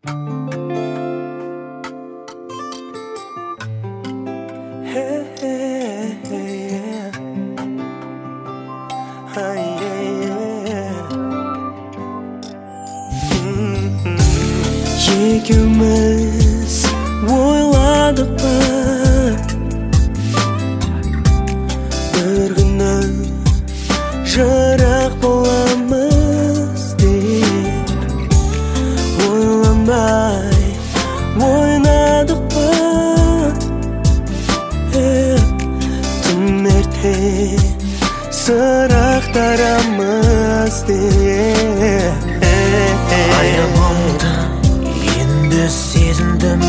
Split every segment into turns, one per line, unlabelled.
Екеуміз ойладық па бір күні жырақ боламыз деп ойланбай ойнадық па түн ерте сырақтарамыз деп
аялымды енді сезіндім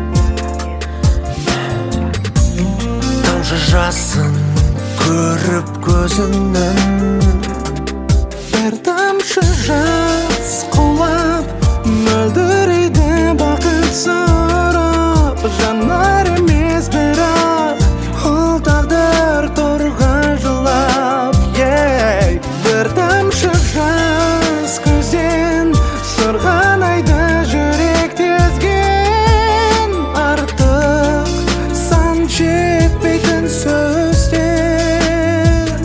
тамшы жасын көріп көзіңнің
бір тамшы жас құлап мөлдірейді бақыт сұрап жанар емес бірақ ол тағдыр тұрған жылап бір тамшы жас көзден сырғанайды жүрек тезген артық сан жетпейтін сөзден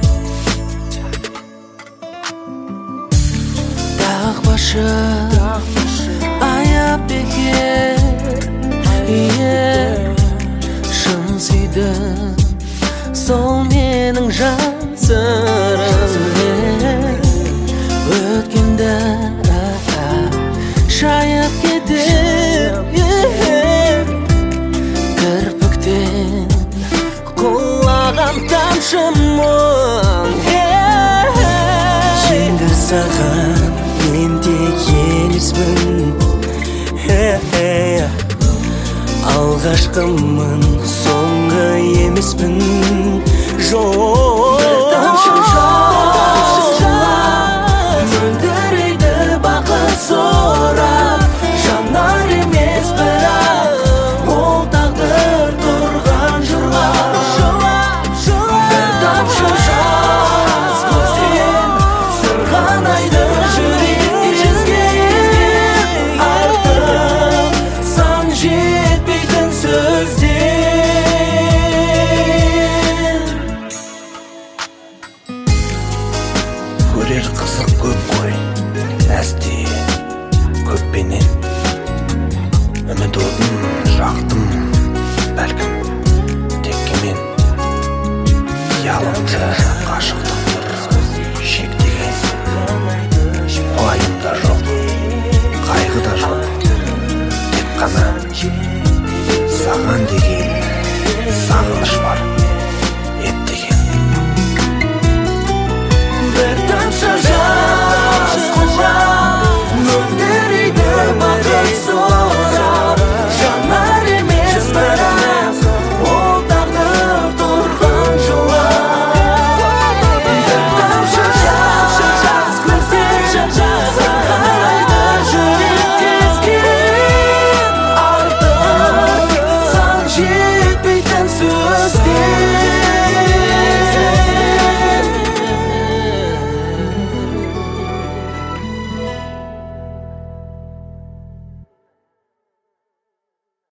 тақпашы аяп бекер шын сүйдім сол менің жасырым өткенді шайып кетіп кірпіктен құлаған тамшымын енді саған мен тек елеспін алғашқымын соңғы емеспін жоқ